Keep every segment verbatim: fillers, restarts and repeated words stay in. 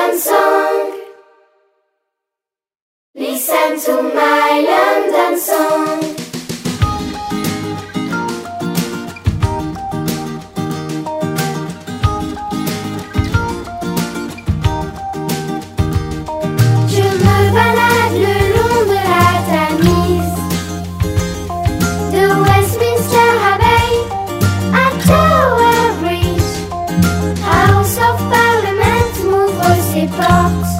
London song. Listen to my London song. Je me balade le long de la Tamise, de Westminster Abbey à Tower Bridge. House of Parliament m'ouvre ses portes,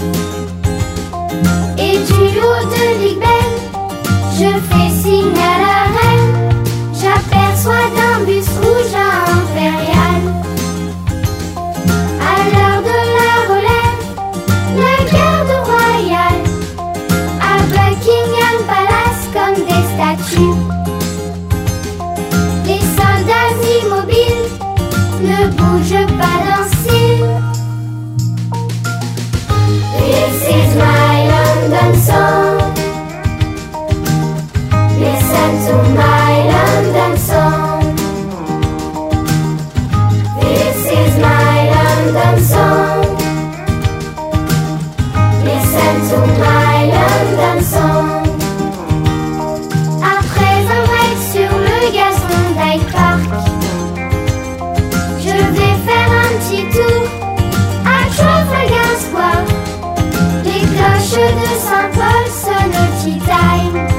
et du haut de Big Ben, je fais signe à la reine. J'aperçois d'un bus rouge à impérial. À l'heure de la relève, la garde royale à Buckingham Palace comme des statues. Les soldats immobiles ne bougent pas d'un cil. This is my London song. Listen to my London song. This is my London song. Listen to my London song. Après un break sur le gazon d'Hyde Park, je vais faire un petit tour à Trafalgar Square. Les cloches de Saint-Paul sonnent au tea time.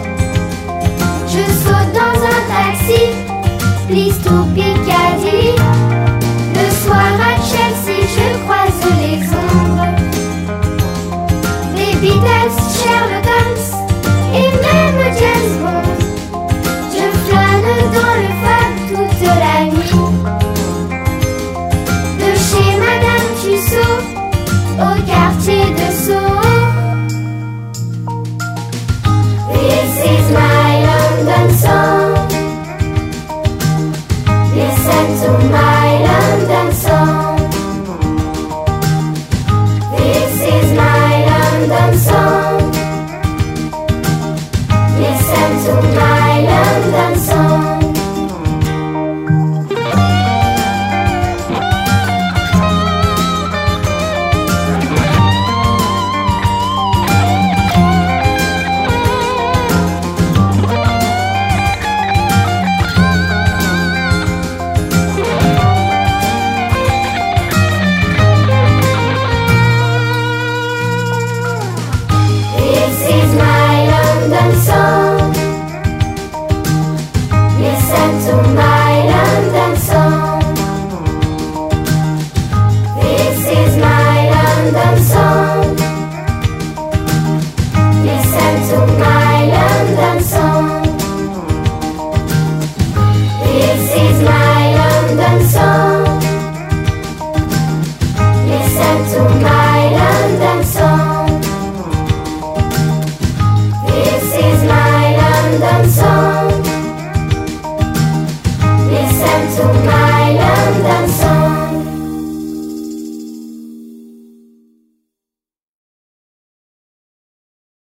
Je saute dans un taxi, please to Piccadilly. Le soir à Chelsea, je croise les ombres des Beatles, Sherlock Holmes et même James Bond. Je flâne dans le fab toute la nuit, de chez Madame Tussaud au quartier de Soho. This is my London song. Listen to my London song. This is my London song. Listen to my London song. Listen to my